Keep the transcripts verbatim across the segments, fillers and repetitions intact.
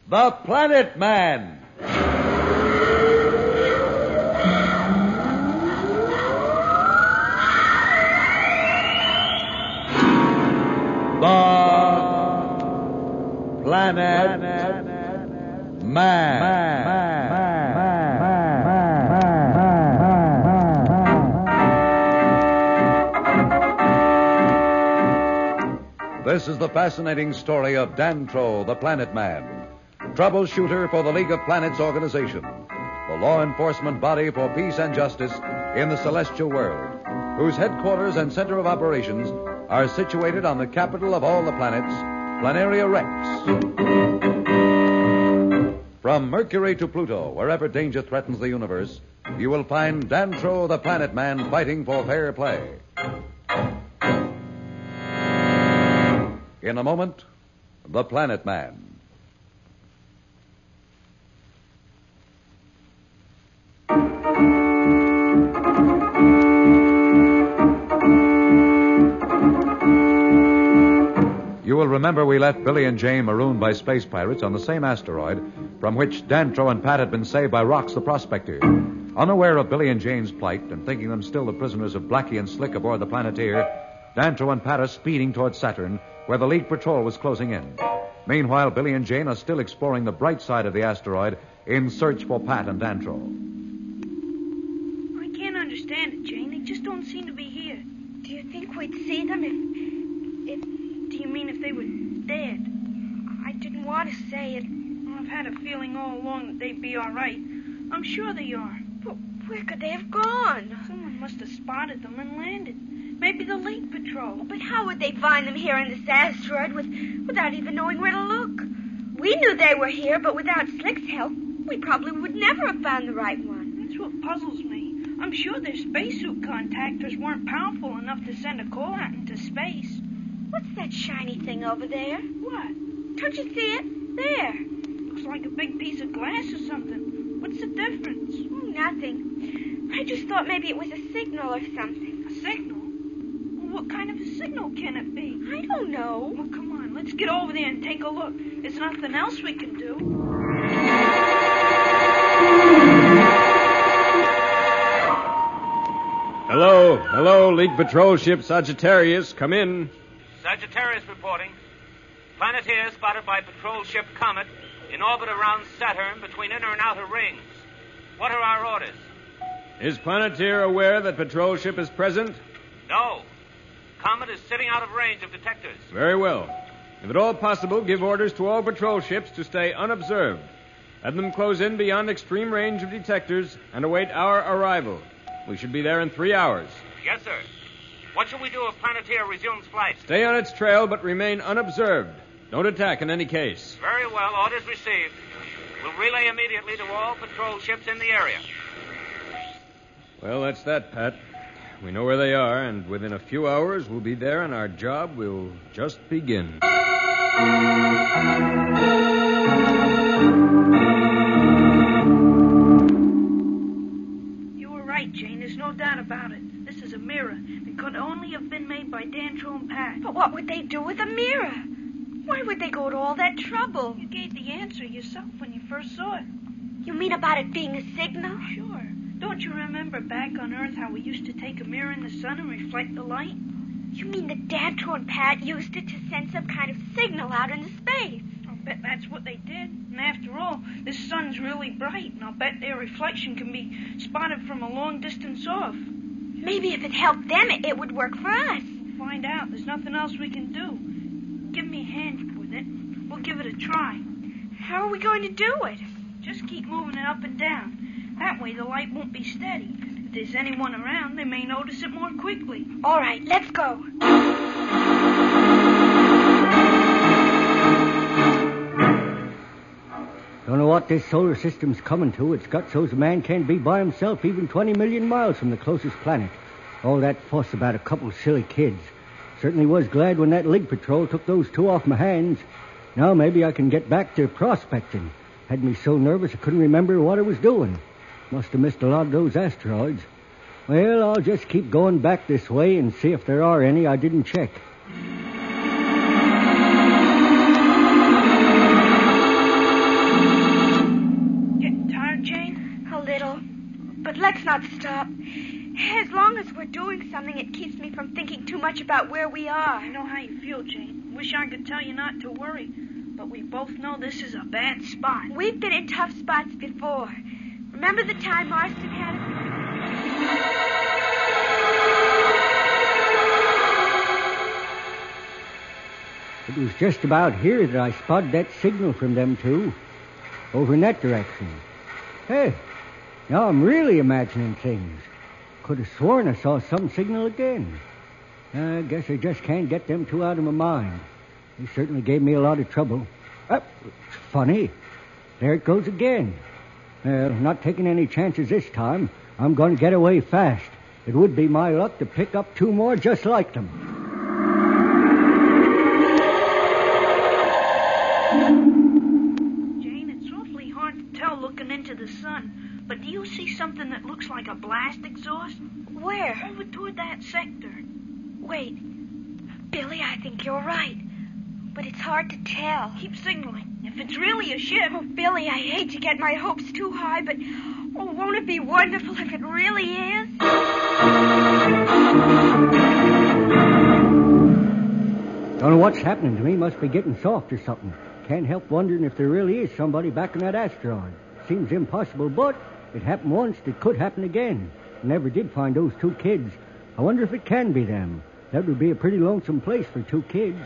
The Planet Man. The Planet Man. This is the fascinating story of Dantro, the Planet Man, troubleshooter for the League of Planets organization, the law enforcement body for peace and justice in the celestial world, whose headquarters and center of operations are situated on the capital of all the planets, Planaria Rex. From Mercury to Pluto, wherever danger threatens the universe, you will find Dantro, the Planet Man, fighting for fair play. In a moment, The Planet Man. You will remember we left Billy and Jane marooned by space pirates on the same asteroid from which Dantro and Pat had been saved by Rox the Prospector. Unaware of Billy and Jane's plight and thinking them still the prisoners of Blackie and Slick aboard the Planeteer, Dantro and Pat are speeding toward Saturn, where the League patrol was closing in. Meanwhile, Billy and Jane are still exploring the bright side of the asteroid in search for Pat and Dantro. I can't understand it, Jane. They just don't seem to be here. Do you think we'd see them if... if... Do you mean if they were dead? I didn't want to say it. Well, I've had a feeling all along that they'd be all right. I'm sure they are. But where could they have gone? Someone must have spotted them and landed. Maybe the League Patrol. But how would they find them here in this asteroid with, without even knowing where to look? We knew they were here, but without Slick's help, we probably would never have found the right one. That's what puzzles me. I'm sure their spacesuit contactors weren't powerful enough to send a call out into space. What's that shiny thing over there? What? Don't you see it? There. Looks like a big piece of glass or something. What's the difference? Oh, nothing. I just thought maybe it was a signal or something. A signal? What kind of a signal can it be? I don't know. Well, come on. Let's get over there and take a look. There's nothing else we can do. Hello. Hello, League Patrol Ship Sagittarius. Come in. Sagittarius reporting. Planeteer spotted by patrol ship Comet in orbit around Saturn between inner and outer rings. What are our orders? Is Planeteer aware that patrol ship is present? No. Comet is sitting out of range of detectors. Very well. If at all possible, give orders to all patrol ships to stay unobserved. Let them close in beyond extreme range of detectors and await our arrival. We should be there in three hours. Yes, sir. What shall we do if Planeteer resumes flight? Stay on its trail, but remain unobserved. Don't attack in any case. Very well. Orders received. We'll relay immediately to all patrol ships in the area. Well, that's that, Pat. We know where they are, and within a few hours we'll be there, and our job will just begin. You were right, Jane. There's no doubt about it. This is a mirror. It could only have been made by Dantro and Pat. But what would they do with a mirror? Why would they go to all that trouble? You gave the answer yourself when you first saw it. You mean about it being a signal? Sure. Don't you remember back on Earth how we used to take a mirror in the sun and reflect the light? You mean that Dantro and Pat used it to send some kind of signal out into space? I'll bet that's what they did. And after all, this sun's really bright, and I'll bet their reflection can be spotted from a long distance off. Maybe if it helped them, it, it would work for us. Find out. There's nothing else we can do. Give me a hand with it. We'll give it a try. How are we going to do it? Just keep moving it up and down. That way the light won't be steady. If there's anyone around, they may notice it more quickly. All right, let's go. Don't know what this solar system's coming to. It's got so's a man can't be by himself even twenty million miles from the closest planet. All that fuss about a couple silly kids. Certainly was glad when that League Patrol took those two off my hands. Now maybe I can get back to prospecting. Had me so nervous I couldn't remember what I was doing. Must have missed a lot of those asteroids. Well, I'll just keep going back this way and see if there are any I didn't check. but let's not stop. As long as we're doing something, it keeps me from thinking too much about where we are. I know how you feel, Jane. Wish I could tell you not to worry. But we both know this is a bad spot. We've been in tough spots before. Remember the time Marston had us? It was just about here that I spotted that signal from them two. Over in that direction. Hey, now I'm really imagining things. Could have sworn I saw some signal again. I guess I just can't get them two out of my mind. They certainly gave me a lot of trouble. Oh, it's funny. There it goes again. Well, not taking any chances this time. I'm going to get away fast. It would be my luck to pick up two more just like them. Jane, it's awfully hard to tell looking into the sun. But do you see something that looks like a blast exhaust? Where? Over toward that sector. Wait. Billy, I think you're right. But it's hard to tell. Keep signaling. If it's really a ship... Oh, Billy, I hate to get my hopes too high, but... Oh, won't it be wonderful if it really is? Don't know what's happening to me. Must be getting soft or something. Can't help wondering if there really is somebody back in that asteroid. Seems impossible, but it happened once. It could happen again. Never did find those two kids. I wonder if it can be them. That would be a pretty lonesome place for two kids.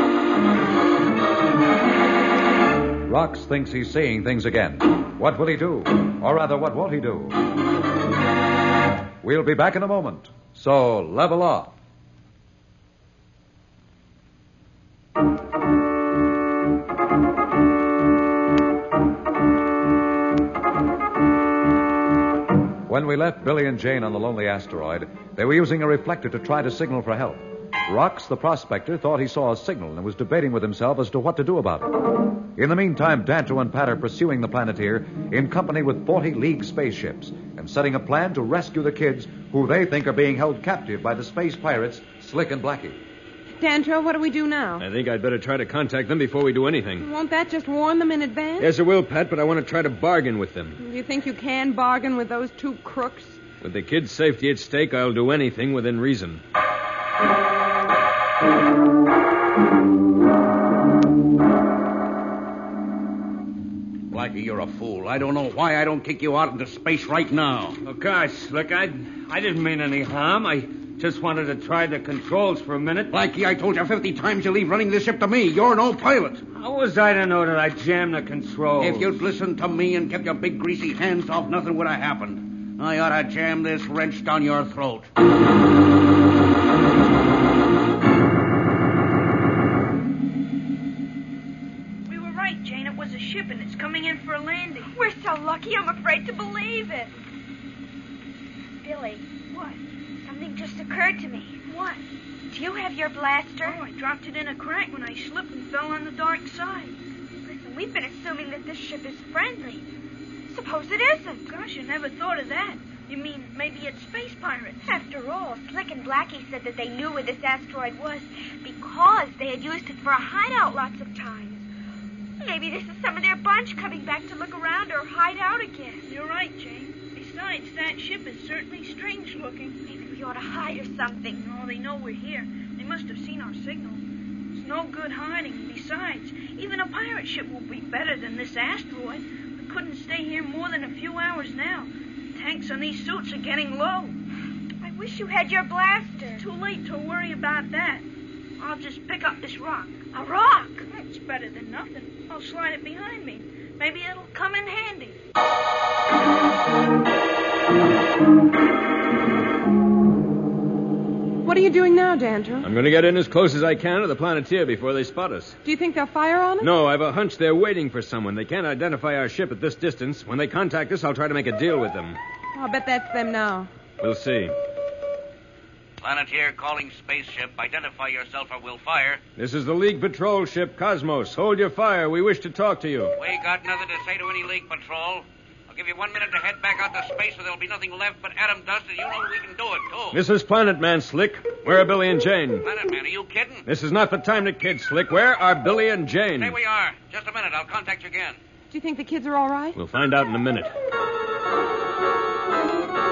Rox thinks he's seeing things again. What will he do? Or rather, what won't he do? We'll be back in a moment. So, level off. When we left Billy and Jane on the lonely asteroid, they were using a reflector to try to signal for help. Rox, the prospector, thought he saw a signal and was debating with himself as to what to do about it. In the meantime, Dantro and Pat are pursuing the Planeteer in company with forty League spaceships and setting a plan to rescue the kids who they think are being held captive by the space pirates, Slick and Blackie. Dantro, what do we do now? I think I'd better try to contact them before we do anything. Won't that just warn them in advance? Yes, it will, Pat, but I want to try to bargain with them. Do you think you can bargain with those two crooks? With the kids' safety at stake, I'll do anything within reason. Blackie, you're a fool. I don't know why I don't kick you out into space right now. Oh, gosh, Slick, I, I didn't mean any harm. I just wanted to try the controls for a minute. Blackie, I told you fifty times you leave running this ship to me. You're no pilot. How was I to know that I jammed the controls? If you'd listened to me and kept your big greasy hands off, nothing would have happened. I ought to jam this wrench down your throat. We were right, Jane. It was a ship, and it's coming in for a landing. We're so lucky, I'm afraid to believe it. Billy. What? Something just occurred to me. What? Do you have your blaster? Oh, I dropped it in a crack when I slipped and fell on the dark side. Listen, we've been assuming that this ship is friendly. Suppose it isn't. Gosh, I never thought of that. You mean maybe it's space pirates? After all, Slick and Blackie said that they knew where this asteroid was because they had used it for a hideout lots of times. Maybe this is some of their bunch coming back to look around or hide out again. You're right, Jane. Besides, that ship is certainly strange looking. Maybe we ought to hide or something. No, they know we're here. They must have seen our signal. It's no good hiding. Besides, even a pirate ship will be better than this asteroid. We couldn't stay here more than a few hours now. Tanks on these suits are getting low. I wish you had your blaster. It's too late to worry about that. I'll just pick up this rock. A rock? It's better than nothing. I'll slide it behind me. Maybe it'll come in handy. What are you doing now, Dantro? I'm going to get in as close as I can to the Planeteer before they spot us. Do you think they'll fire on us? No, I've a hunch they're waiting for someone. They can't identify our ship at this distance. When they contact us, I'll try to make a deal with them. Oh, I'll bet that's them now. We'll see. Planeteer calling spaceship. Identify yourself or we'll fire. This is the League patrol ship, Cosmos. Hold your fire. We wish to talk to you. We got nothing to say to any League patrol. I'll give you one minute to head back out to space or there'll be nothing left but atom dust, and you know we can do it, too. This is Planet Man, Slick. Where are Billy and Jane? Planet Man, are you kidding? This is not the time to kid, Slick. Where are Billy and Jane? Stay where you are. Just a minute. I'll contact you again. Do you think the kids are all right? We'll find out in a minute.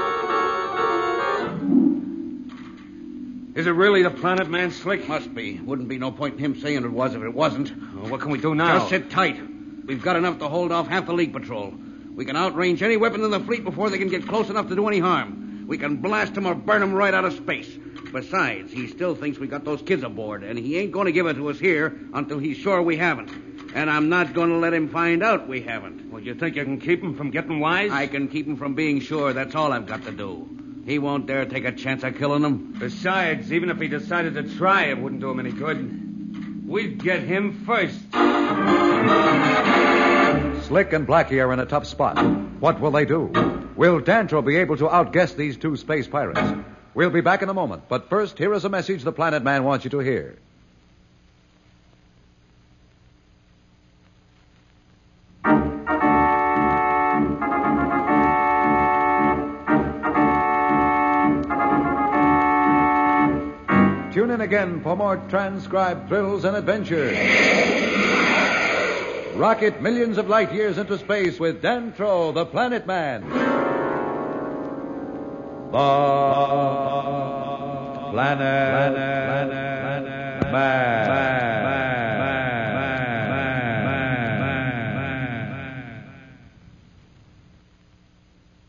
Is it really the Planet Man, Slick? Must be. Wouldn't be no point in him saying it was if it wasn't. Well, what can we do now? Just sit tight. We've got enough to hold off half the League patrol. We can outrange any weapon in the fleet before they can get close enough to do any harm. We can blast them or burn them right out of space. Besides, he still thinks we got those kids aboard, and he ain't going to give it to us here until he's sure we haven't. And I'm not going to let him find out we haven't. Well, you think you can keep him from getting wise? I can keep him from being sure. That's all I've got to do. He won't dare take a chance of killing him. Besides, even if he decided to try, it wouldn't do him any good. We'd get him first. Slick and Blackie are in a tough spot. What will they do? Will Dantro be able to outguess these two space pirates? We'll be back in a moment, but first, here is a message the Planet Man wants you to hear. Tune in again for more transcribed thrills and adventures. Rocket millions of light years into space with Dantro, the Planet Man. The Planet, Planet, Planet Man.